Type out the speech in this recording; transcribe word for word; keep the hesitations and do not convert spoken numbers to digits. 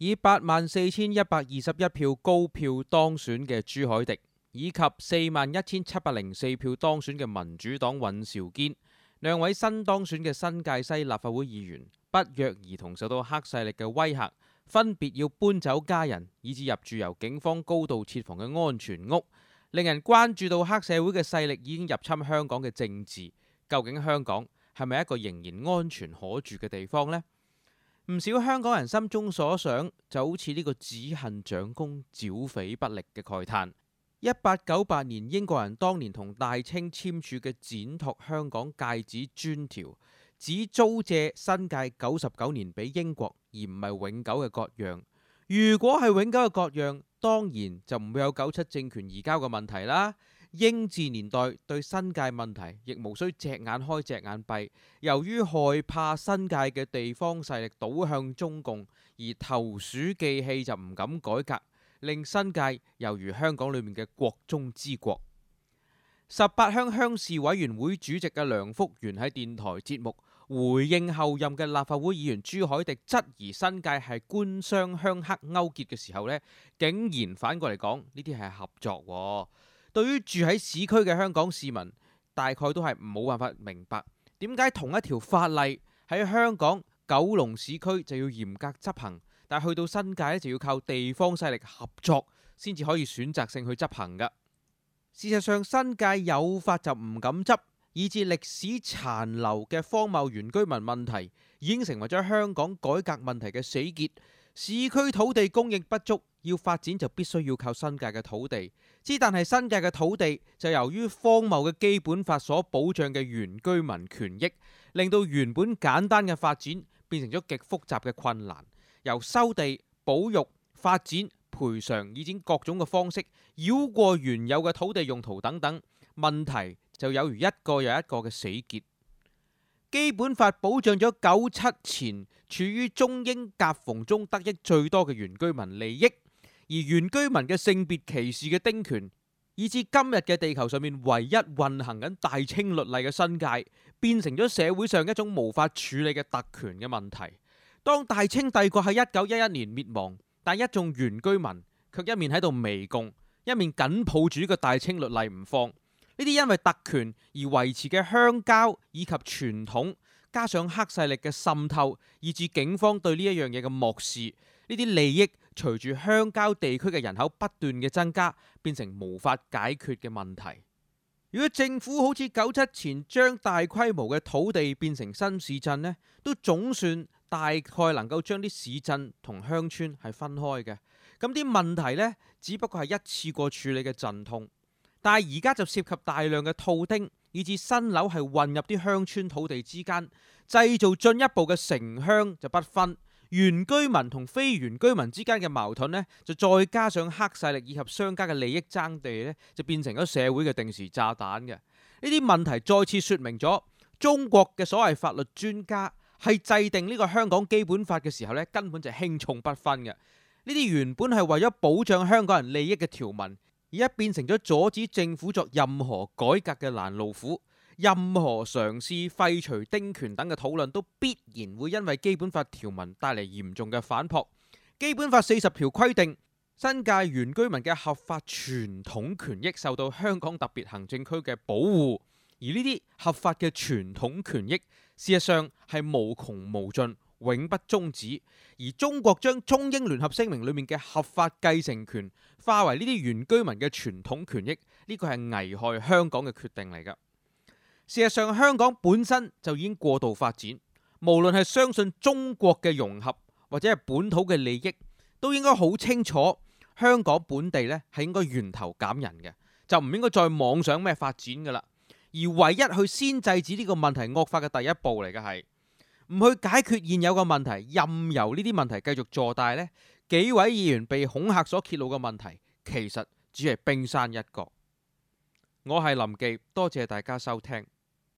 以八萬四千一百二十一票高票當選嘅朱凱廸，以及四萬一千七百零四票當選嘅民主黨尹兆堅，兩位新當選嘅新界西立法會議員，不約而同受到黑勢力嘅威嚇，分別要搬走家人，以至入住由警方高度設防嘅安全屋，令人關注到黑社會嘅勢力已經入侵香港嘅政治。究竟香港係咪一個仍然安全可住嘅地方呢？唔少香港人心中所想就好似呢個只恨長公剿匪不力嘅慨嘆。一八九八年英國人當年同大清簽署嘅展拓香港界址專條，只租借新界九十九年俾英國，而唔係永久嘅割讓。如果係永久嘅割讓，當然就唔會有九七政權移交嘅問題啦。英治年代對新界問題亦無需隻眼開隻眼閉，由於害怕新界嘅地方勢力倒向中共，而投鼠忌器就唔敢改革，令新界猶如香港裏面嘅國中之國。十八鄉鄉事委員會主席嘅梁福元喺電台節目回應後任嘅立法會議員朱凱廸質疑新界係官商鄉黑勾結嘅時候呢，竟然反過嚟講呢啲係合作喎。對於住喺市區嘅香港市民，大概都係冇辦法明白點解同一條法例喺香港九龍市區就要嚴格執行，但係去到新界咧就要靠地方勢力合作先至可以選擇性去執行㗎。事實上，新界有法就唔敢執，以致歷史殘留嘅荒謬原居民問題已經成為咗香港改革問題嘅死結。市區土地供應不足，要發展就必須要靠新界嘅土地。之但係新界嘅土地就由於荒謬嘅基本法所保障嘅原居民權益，令到原本簡單嘅發展變成咗極複雜嘅困難。由收地、保育、發展、賠償以至各種嘅方式繞過原有嘅土地用途等等，問題就有如一個又一個嘅死結。基本法保障咗九七前處於中英夾縫中得益最多嘅原居民利益，而原居民嘅性別歧視嘅丁權，以至今日嘅地球上面唯一運行緊大清律例嘅新界，變成咗社會上一種無法處理嘅特權嘅問題。當大清帝國喺一九一一年滅亡，但一眾原居民卻一面喺度媚共，一面緊抱住呢個大清律例唔放。呢啲因為特權而維持嘅鄉郊以及傳統，加上黑勢力嘅滲透，以至警方對呢一樣嘢嘅漠視，呢啲利益隨住鄉郊地區嘅人口不斷嘅增加，變成無法解決嘅問題。如果政府好似九七前將大規模嘅土地變成新市鎮呢，都總算大概能夠將啲市鎮同鄉村係分開嘅。咁啲問題呢，只不過係一次過處理嘅陣痛。但係而家就涉及大量嘅套丁，以至新樓係混入啲鄉村土地之間，製造進一步嘅城鄉就不分，原居民同非原居民之間嘅矛盾呢，就再加上黑勢力以及商家嘅利益爭地呢，就變成咗社會嘅定時炸彈嘅。呢啲問題再次說明咗中國嘅所謂法律專家係制定呢個香港基本法嘅時候呢，根本就輕重不分嘅。呢啲原本係為咗保障香港人利益嘅條文，而家變成咗阻止政府作任何改革嘅攔路虎。任何嘗試廢除丁權等嘅討論都必然會因為基本法條文帶嚟嚴重嘅反撲。基本法四十條規定，新界原居民嘅合法傳統權益受到香港特別行政區嘅保護，而呢啲合法嘅傳統權益事實上係無窮無盡，永不終止。而中國將中英聯合聲明裏面嘅合法繼承權化為呢啲原居民嘅傳統權益，呢個係危害香港嘅決定嚟㗎。事實上，香港本身就已經過度發展，無論係相信中國嘅融合或者係本土嘅利益，都應該好清楚香港本地呢係應該源頭減人嘅，就唔應該再妄想咩發展㗎啦。而唯一去先制止呢個問題惡化嘅第一步嚟嘅係唔去解決現有嘅問題，任由呢啲問題繼續坐大呢，幾位議員被恐嚇所揭露嘅問題，其實只係冰山一角。我係林記，多謝大家收聽。